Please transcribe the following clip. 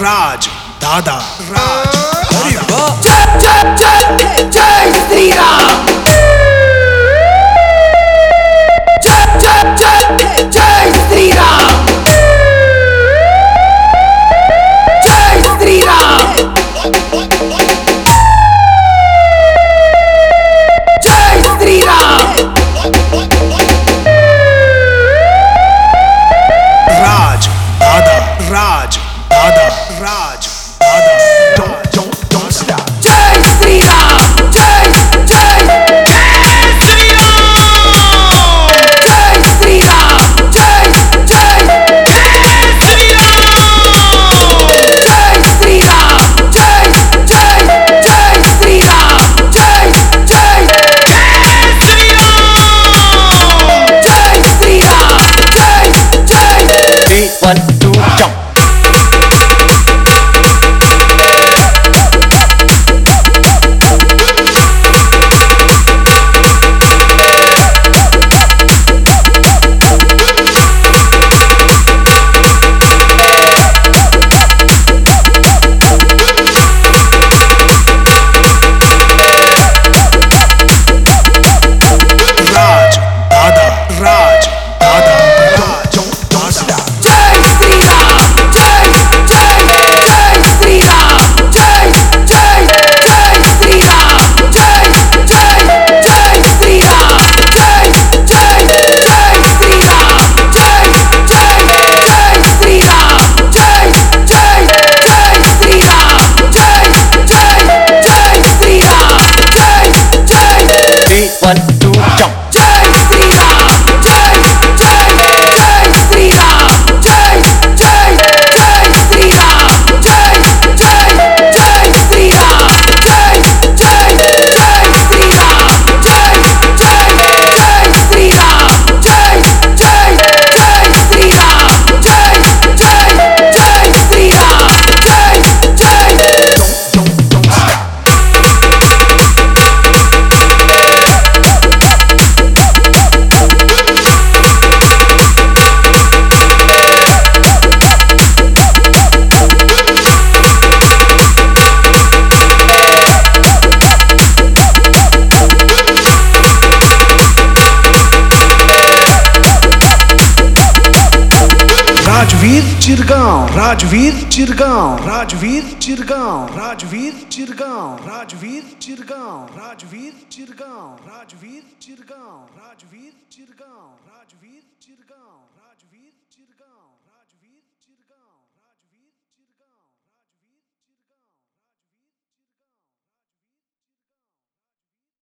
రాజ్ దాదా రాజ్ జై శ్రీరామ్ జై శ్రీరామ్ జై శ్రీరామ్ జై శ్రీరామ్ రాజ్ దాదా రాజ్ దాదా రాజ్ దాదా don't stop జై శ్రీరామ్ జై జై జై శ్రీరామ్ జై జై జై శ్రీరామ్ జై జై జై శ్రీరామ్ జై జై జై శ్రీరామ్ జై జై 3, 1, 2, jump. Raj Dada Raj Dada don't stop జై శ్రీరామ్ జై జై జై శ్రీరామ్ జై జై జై శ్రీరామ్ జై జై జై శ్రీరామ్ జై జై జై శ్రీరామ్ జై జై జై శ్రీరామ్ జై జై జై శ్రీరామ్ జై జై జై శ్రీరామ్ జై జై 3, 1, 2, jump. జై శ్రీరామ్ జై జై జై శ్రీరామ్ జై జై జై శ్రీరామ్ జై జై జై శ్రీరామ్ జై జై జై శ్రీరామ్ జై జై జై శ్రీరామ్ జై జై జై శ్రీరామ్ జై జై జై శ్రీరామ్ జై జై don't stop राजवीर चिरगांव राजवीर चिरगांव राजवीर चिरगांव राजवीर चिरगांव राजवीर चिरगांव राजवीर चिरगांव राजवीर चिरगांव राजवीर चिरगांव राजवीर चिरगांव राजवीर चिरगांव